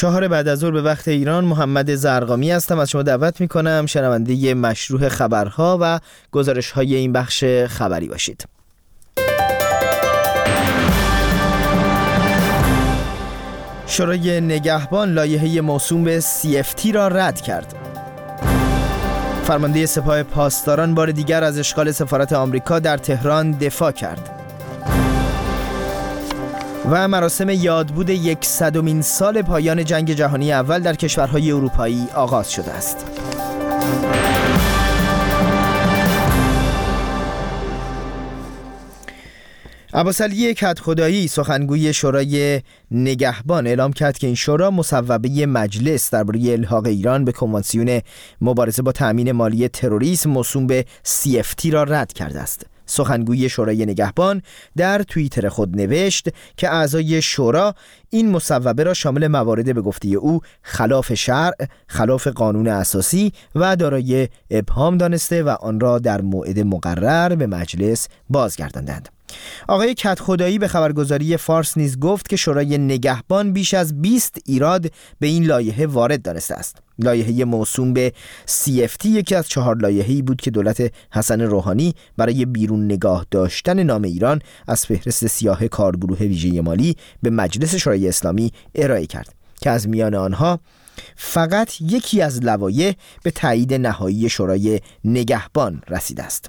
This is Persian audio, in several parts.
4 بعد از ظهر به وقت ایران. محمد زرقامی هستم. از شما دعوت میکنم شنونده مشروح خبرها و گزارش‌های این بخش خبری باشید. شورای نگهبان لایحه موسوم به CFT را رد کرد. فرمانده سپاه پاسداران بار دیگر از اشغال سفارت آمریکا در تهران دفاع کرد. و مراسم یادبود 100مین سال پایان جنگ جهانی اول در کشورهای اروپایی آغاز شده است. عباسعلی کدخدایی سخنگوی شورای نگهبان اعلام کرد که این شورا مصوبه مجلس درباره الحاق ایران به کنوانسیون مبارزه با تأمین مالی تروریسم موسوم به CFT را رد کرده است. سخنگوی شورای نگهبان در توییتر خود نوشت که اعضای شورا این مصوبه را شامل موارد به گفته او خلاف شرع، خلاف قانون اساسی و دارای ابهام دانسته و آن را در موعد مقرر به مجلس بازگرداندند. آقای کدخدایی به خبرگزاری فارس نیز گفت که شورای نگهبان بیش از 20 ایراد به این لایحه وارد دانسته است. لایحه موسوم به CFT یکی از 4 لایحه‌ای بود که دولت حسن روحانی برای بیرون نگاه داشتن نام ایران از فهرست سیاه کارگروه ویژه مالی به مجلس شورای اسلامی ارائه کرد که از میان آنها فقط یکی از لوایح به تایید نهایی شورای نگهبان رسیده است.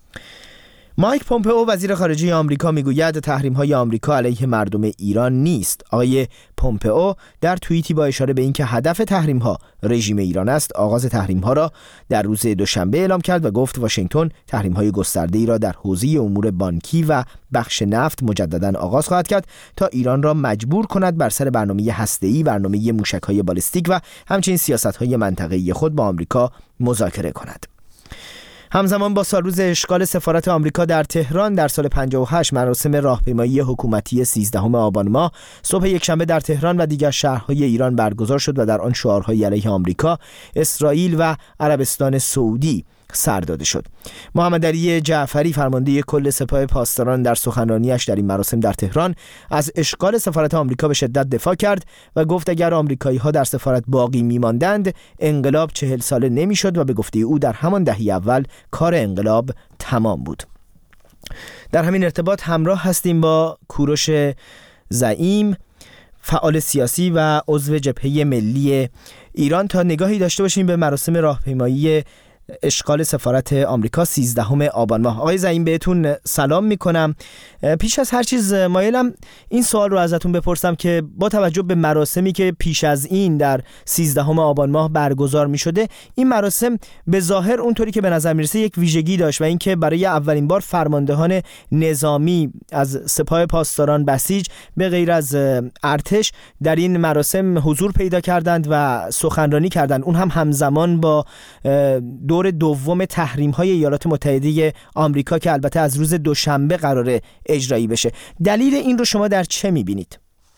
مایک پومپئو وزیر خارجه آمریکا میگوید تحریم‌های آمریکا علیه مردم ایران نیست. آقای پومپئو در توییتی با اشاره به اینکه هدف تحریم‌ها رژیم ایران است، آغاز تحریم‌ها را در روز دوشنبه اعلام کرد و گفت واشنگتن تحریم‌های گسترده‌ای را در حوزه امور بانکی و بخش نفت مجدداً آغاز خواهد کرد تا ایران را مجبور کند بر سر برنامه هسته‌ای، برنامه موشک‌های بالستیک و همچنین سیاست‌های منطقه‌ای خود با آمریکا مذاکره کند. همزمان با سالروز اشغال سفارت آمریکا در تهران در سال 58 مراسم راهپیمایی حکومتی 13 آبان ماه صبح یکشنبه در تهران و دیگر شهرهای ایران برگزار شد و در آن شعارهای علیه آمریکا، اسرائیل و عربستان سعودی سر داده شد. محمد علی جعفری فرمانده کل سپاه پاسداران در سخنرانیش در این مراسم در تهران از اشغال سفارت آمریکا به شدت دفاع کرد و گفت اگر آمریکایی‌ها در سفارت باقی می‌ماندند انقلاب 40 ساله نمی‌شد و به گفته او در همان دهه اول کار انقلاب تمام بود. در همین ارتباط همراه هستیم با کوروش زعیم، فعال سیاسی و عضو جبهه ملی ایران، تا نگاهی داشته باشیم به مراسم راهپیمایی اشغال سفارت آمریکا 13 آبان ماه. آقای زعیم بهتون سلام میکنم. پیش از هر چیز مایلم این سوال رو ازتون بپرسم که با توجه به مراسمی که پیش از این در 13 آبان ماه برگزار میشده، این مراسم به ظاهر اونطوری که به نظر میرسه یک ویژگی داشت و اینکه برای اولین بار فرماندهان نظامی از سپاه پاسداران بسیج به غیر از ارتش در این مراسم حضور پیدا کردند و سخنرانی کردند، اون هم همزمان با دور دوم تحریم‌های ایالات متحده آمریکا که البته از روز دوشنبه قراره اجرایی بشه. دلیل این رو شما در چه می‌بینید؟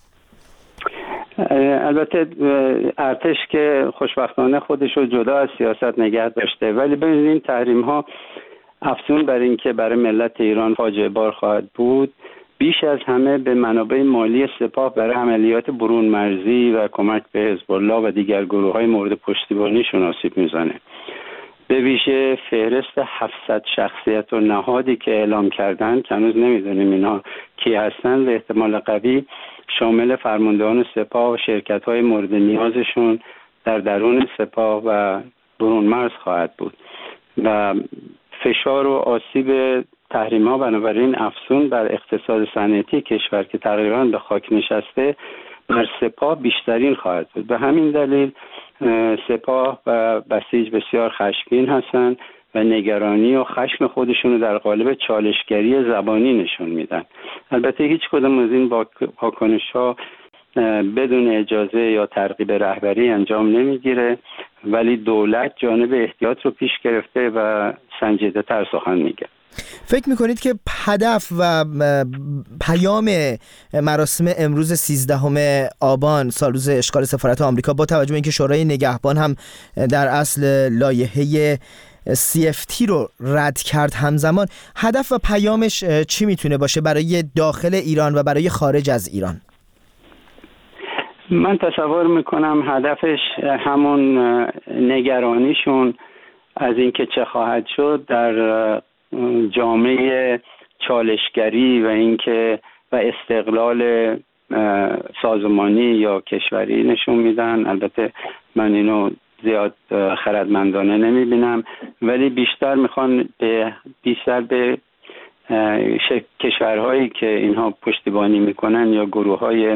البته ارتش که خوشبختانه خودش رو جدا از سیاست نگه داشته، ولی ببینید این تحریم‌ها افزون بر این که برای ملت ایران فاجعه بار خواهد بود، بیش از همه به منابع مالی سپاه برای عملیات برون مرزی و کمک به حزب الله و دیگر گروه‌های مورد پشتیبانیشون آسیب میزنه. به ویژه فهرست 700 شخصیت و نهادی که اعلام کردن که هنوز نمیدونیم اینا کی هستن و احتمال قوی شامل فرماندهان سپاه و شرکت‌های مورد نیازشون در درون سپاه و برون مرز خواهد بود و فشار و آسیب تحریم‌ها بنابراین افزون بر اقتصاد صنعتی کشور که تقریباً به خاک نشسته بر سپاه بیشترین خواهد بود. به همین دلیل سپاه و بسیج بسیار خشمگین هستند و نگرانی و خشم خودشون رو در قالب چالشگری زبانی نشون میدن. البته هیچ کدام از این واکنش‌ها بدون اجازه یا ترغیب رهبری انجام نمیگیره، ولی دولت جانب احتیاط رو پیش گرفته و سنجیده‌تر سخن میگه. فکر میکنید که هدف و پیام مراسم امروز 13 آبان سالروز اشغال سفارت آمریکا با توجه به اینکه شورای نگهبان هم در اصل لایحه CFT رو رد کرد همزمان، هدف و پیامش چی میتونه باشه برای داخل ایران و برای خارج از ایران؟ من تصور میکنم هدفش همون نگرانیشون از اینکه چه خواهد شد در جامعه چالشگری و اینکه و استقلال سازمانی یا کشوری نشون میدن. البته من اینو زیاد خردمندانه نمیبینم، ولی بیشتر میخوان به کشورهایی که اینها پشتیبانی میکنن یا گروه‌های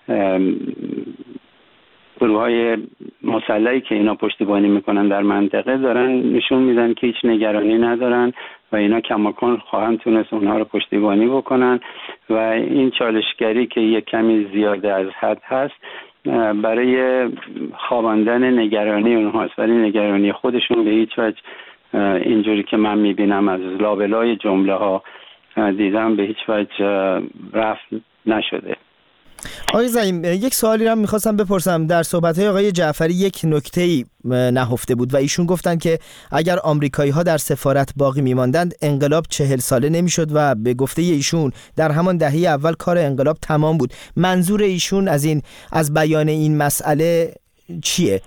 مسلحی که اینا پشتیبانی میکنن در منطقه دارن نشون میدن که هیچ نگرانی ندارن و اینا کماکان خواهند تونست اونها رو پشتیبانی بکنن و این چالشگری که یک کمی زیاده از حد هست برای خواباندن نگرانی اونهاست، ولی نگرانی خودشون به هیچ وجه اینجوری که من میبینم از لابلای جمله ها دیدم به هیچ وجه رفع نشده. آقای زعیم، یک سوالی رو میخواستم بپرسم. در صحبت‌های آقای جعفری یک نکته‌ای نهفته بود و ایشون گفتن که اگر آمریکایی‌ها در سفارت باقی می‌ماندند انقلاب 40 ساله نمی‌شد و به گفته ایشون در همان دهه اول کار انقلاب تمام بود. منظور ایشون از بیان این مسئله چیه؟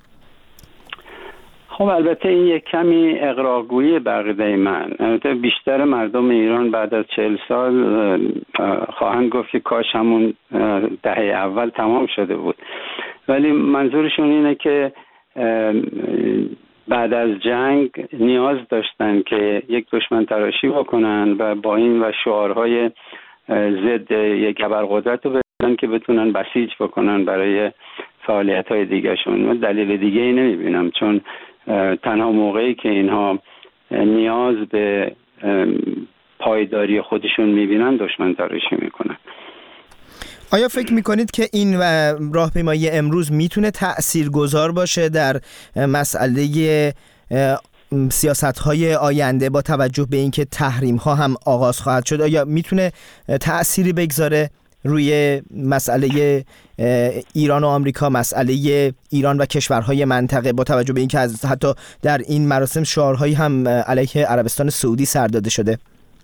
خب البته این یک کمی اغراق‌گویی بقیده من. البته بیشتر مردم ایران بعد از 40 سال خواهند گفت که کاش همون دهه اول تمام شده بود، ولی منظورشون اینه که بعد از جنگ نیاز داشتن که یک دشمن تراشی بکنن و با این و شعارهای ضد یک ابرقدرت رو بدن که بتونن بسیج بکنن برای فعالیت‌های دیگه‌شون. من دلیل دیگه ای نمی‌بینم، چون تنها موقعی که اینها نیاز به پایداری خودشون میبینن دشمن تراشی میکنن. آیا فکر میکنید که این راهپیمایی امروز میتونه تأثیرگذار باشه در مسئله سیاست‌های آینده با توجه به اینکه تحریم‌ها هم آغاز خواهد شد؟ آیا میتونه تأثیری بگذاره روی مسئله ایران و آمریکا، مسئله ایران و کشورهای منطقه، با توجه به اینکه حتی در این مراسم شعارهایی هم علیه عربستان سعودی سر داده شده؟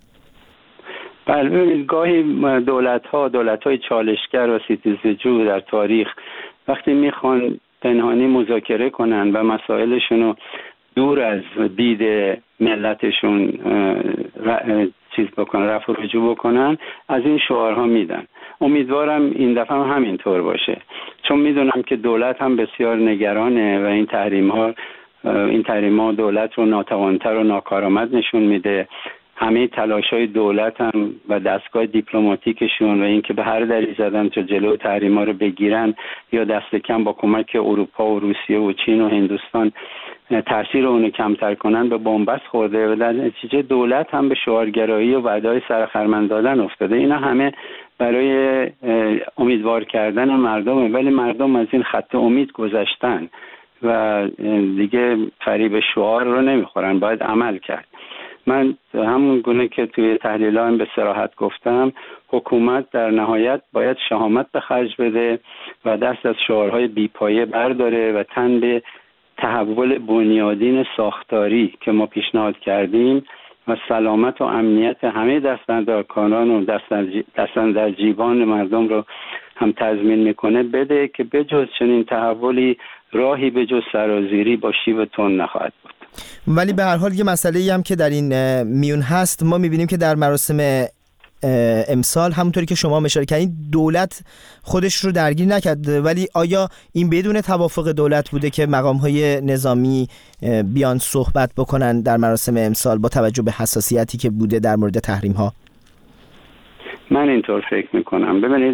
بله، گاهی دولت‌های چالشگر و ستیزجو در تاریخ وقتی میخوان پنهانی مذاکره کنن و مسائلشون رو دور از دید ملتشون رفع و رجوع بکنن، از این شعارها میدن. امیدوارم این دفعه هم همینطور باشه، چون میدونم که دولت هم بسیار نگرانه و این تحریم‌ها دولت رو ناتوانتر و ناکارآمد نشون میده. همه تلاش‌های دولت هم و دستگاه دیپلماتیکشون و اینکه به هر دری زدن تا جلو تحریم‌ها رو بگیرن یا دست کم با کمک اروپا و روسیه و چین و هندوستان تاثیر اون کمتر کنن به بنبست خورده و در نتیجه دولت هم به شعارگرایی و وعده‌های سرخرمن دادن افتاده. اینا همه برای امیدوار کردن مردمه، ولی مردم از این خط امید گذشتن و دیگه فریب شعار رو نمیخورن، باید عمل کرد. من همون گونه که توی تحلیلام به صراحت گفتم، حکومت در نهایت باید شهامت به خرج بده و دست از شعارهای بیپایه برداره و تن به تحول بنیادین ساختاری که ما پیشنهاد کردیم و سلامت و امنیت همه دستاندرکاران و دستاندرجیبان مردم رو هم تضمین میکنه بده که بجز چنین تحولی راهی به جز سرازیری با شیب تند نخواهد بود. ولی به هر حال یه مسئله‌ای هم که در این میون هست، ما می‌بینیم که در مراسم امسال همونطوری که شما اشاره کردین دولت خودش رو درگیر نکرد، ولی آیا این بدون توافق دولت بوده که مقام‌های نظامی بیان صحبت بکنن در مراسم امسال با توجه به حساسیتی که بوده در مورد تحریم‌ها؟ من اینطور فکر می‌کنم. ببینید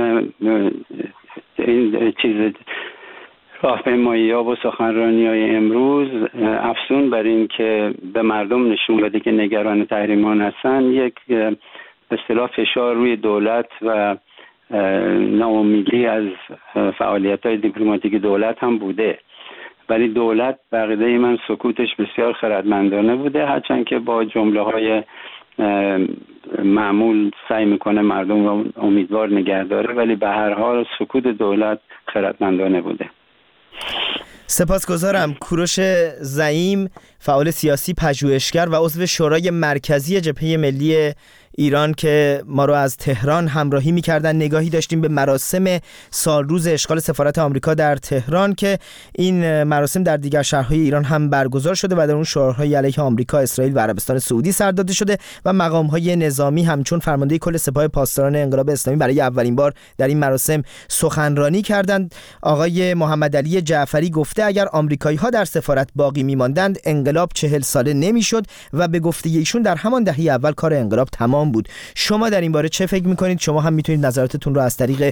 این چیز راهپیمایی‌ها و سخنرانی‌های امروز افزون بر این که به مردم نشون بده که نگران تحریم‌ها هستن، یک به اصطلاح فشار روی دولت و ناامیدی از فعالیت‌های دیپلماتیک دولت هم بوده، ولی دولت بقیده من سکوتش بسیار خردمندانه بوده، هرچند که با جمله‌های معمول سعی میکنه مردم رو امیدوار نگه داره، ولی به هر حال سکوت دولت خردمندانه بوده. سپاسگزارم. کوروش زعیم، فعال سیاسی، پژوهشگر و عضو شورای مرکزی جبهه ملی ایران که ما رو از تهران همراهی می‌کردن. نگاهی داشتیم به مراسم سالروز اشغال سفارت آمریکا در تهران که این مراسم در دیگر شهرهای ایران هم برگزار شده و در اون شعارهای علیه آمریکا، اسرائیل و عربستان سعودی سر داده شده و مقام‌های نظامی همچون فرمانده کل سپاه پاسداران انقلاب اسلامی برای اولین بار در این مراسم سخنرانی کردند. آقای محمد علی جعفری گفته اگر آمریکایی‌ها در سفارت باقی می‌ماندند انقلاب 40 ساله نمی‌شد و به گفته ایشون در همان دهه اول کار انقلاب تمام بود. شما در این باره چه فکر می‌کنید؟ شما هم می‌تونید نظراتتون رو از طریق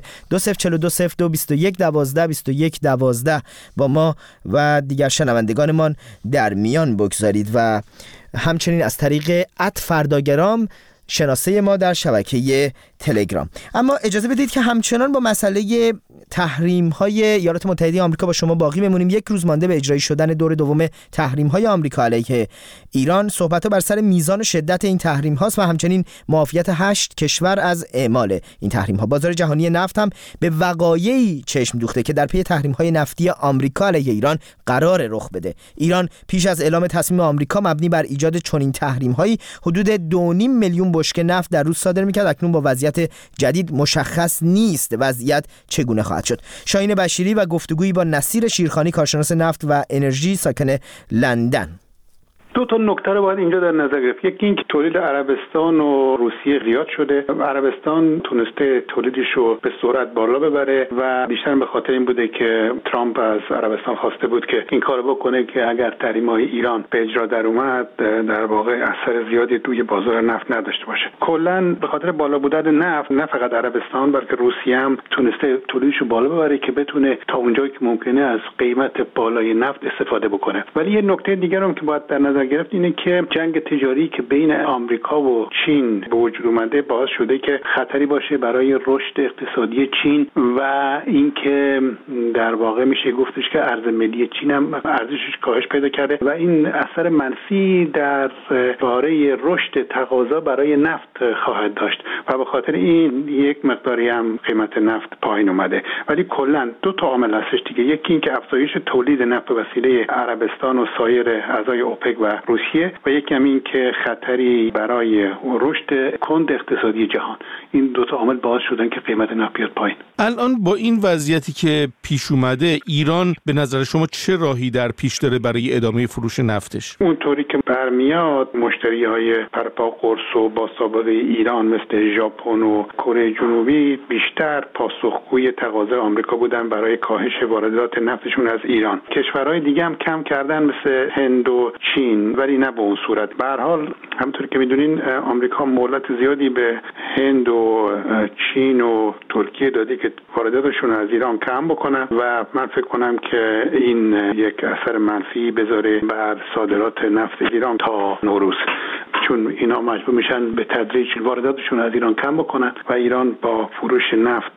2042022112 با ما و دیگر شنوندگانمان در میان بگذارید و همچنین از طریق @فرداگرام شناسه ما در شبکه تلگرام. اما اجازه بدید که همچنان با مسئله تحریم‌های ایالات متحده آمریکا با شما باقی بمونیم. یک روز مانده به اجرایی شدن دور دوم تحریم‌های آمریکا علیه ایران، صحبت‌ها بر سر میزان و شدت این تحریم‌هاست و همچنین معافیت 8 کشور از اعمال این تحریم‌ها. بازار جهانی نفت هم به وقایعی چشم دوخته که در پی تحریم‌های نفتی آمریکا علیه ایران قرار رخ بده. ایران پیش از اعلام تصمیم آمریکا مبنی بر ایجاد چنین تحریم‌هایی حدود 2.5 میلیون بشکه نفت در روز صادر می‌کرد. اکنون با وضعیت جدید مشخص نیست وضعیت چگونه خواهد شد. شاهین بشیری و گفتگویی با نصیر شیرخانی کارشناس نفت و انرژی ساکن لندن. دو تا نکته رو باید اینجا در نظر گرفت. یکی اینکه تولید عربستان و روسیه زیاد شده. عربستان تونسته تولیدش رو به سرعت بالا ببره و بیشتر به خاطر این بوده که ترامپ از عربستان خواسته بود که این کارو بکنه که اگر تحریم‌های ایران به اجرا در اومد در واقع اثر زیادی توی بازار نفت نداشته باشه. کلاً به خاطر بالا بودن نفت نه فقط عربستان بلکه روسیه هم تونسته تولیدش رو بالا ببره که بتونه تا اونجایی که ممکنه از قیمت بالای نفت استفاده بکنه. ولی یه نکته دیگه هم که باید در نظر گرفت اینه که جنگ تجاری که بین آمریکا و چین به وجود اومده باعث شده که خطری باشه برای رشد اقتصادی چین و اینکه در واقع میشه گفتش که ارز ملی چین هم ارزشش کاهش پیدا کرده و این اثر منفی در باره رشد تقاضا برای نفت خواهد داشت و به خاطر این یک مقداری هم قیمت نفت پایین اومده. ولی کلا دو تا عامل هستش دیگه. یکی اینکه افزایش تولید نفت به وسیله عربستان و سایر اعضای اوپک و روسیه و یکی هم این که خطری برای رشد کند اقتصادی جهان. این دو تا عامل باعث شدن که قیمت نفت بیاد پایین. الان با این وضعیتی که پیش اومده ایران به نظر شما چه راهی در پیش داره برای ادامه فروش نفتش؟ اونطوری که برمیاد مشتری‌های پرپا قرص و با سابقه ایران مثل ژاپن و کره جنوبی بیشتر پاسخگوی تقاضای آمریکا بودن برای کاهش واردات نفتشون از ایران. کشورهای دیگه هم کم کردن مثل هند و چین ولی نه به اون صورت. به هر حال همونطور که میدونین آمریکا مهلت زیادی به هند و چین و ترکیه داده که وارداتشون از ایران کم بکنن و من فکر کنم که این یک اثر منفی بذاره بر صادرات نفت ایران تا نوروز، چون اینا مجبور میشن به تدریج وارداتشون از ایران کم بکنن و ایران با فروش نفت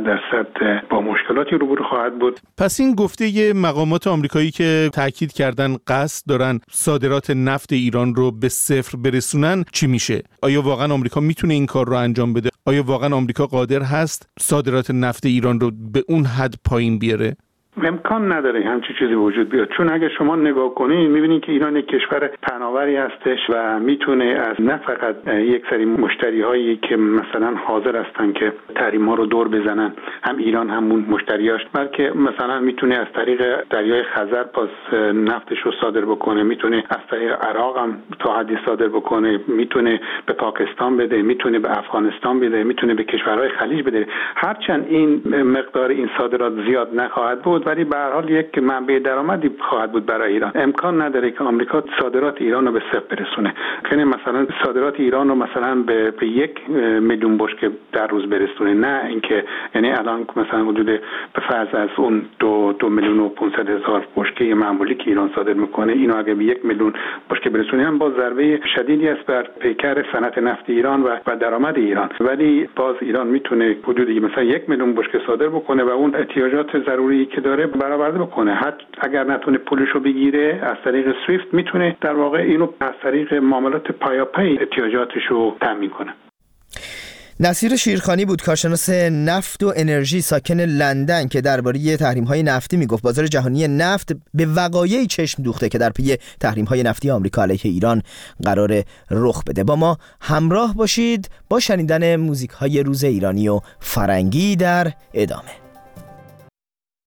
100% با مشکلاتی روبرو خواهد بود. پس این گفته مقامات آمریکایی که تاکید کردن قصد دارن صادرات نفت ایران رو به صفر برسونن چی میشه؟ آیا واقعا آمریکا میتونه این کار رو انجام بده؟ آیا واقعا آمریکا قادر هست صادرات نفت ایران رو به اون حد پایین بیاره؟ امکان نداره همچین چیزی وجود بیاد، چون اگه شما نگاه کنید میبینید که ایران یک کشور پهناوری هستش و میتونه از نه فقط یک سری مشتری هایی که مثلا حاضر هستن که تحریم ها رو دور بزنن، هم ایران همون مشتریاش، بلکه مثلا میتونه از طریق دریای خزر پاس نفتش رو صادر بکنه، میتونه از طریق عراق هم تا حدی صادر بکنه، میتونه به پاکستان بده، میتونه به افغانستان بده، میتونه به کشورهای خلیج بده. هرچند این مقدار این صادرات زیاد نخواهد بود ولی به هر حال یک منبع درآمدی خواهد بود برای ایران. امکان نداره که آمریکا صادرات ایران رو به صفر برسونه. یعنی مثلا صادرات ایران رو مثلا به 1 میلیون بشکه در روز برسونه، نه اینکه یعنی الان مثلا حدود به فرض از اون 2 میلیون و 500 هزار بشکه معمولی که ایران صادر میکنه اینو اگه به 1 میلیون بشکه برسونه هم باز ضربه شدیدی است بر پیکر صنعت نفت ایران و درآمد ایران. ولی باز ایران میتونه حدودی مثلا 1 میلیون بشکه صادر بکنه و اون احتیاجات ضروری که داره برآورده بکنه. حتی اگر نتونه پولش رو بگیره از طریق سویفت میتونه در واقع اینو از طریق معاملات پیاپی احتیاجاتش رو تامین کنه. نصیر شیرخانی بود، کارشناس نفت و انرژی ساکن لندن، که درباره تحریم‌های نفتی میگفت. بازار جهانی نفت به وقایعی چشم دوخته که در پی تحریم‌های نفتی آمریکا علیه ایران قرار رخ بده. با ما همراه باشید با شنیدن موزیک‌های روز ایرانی و فرنگی در ادامه.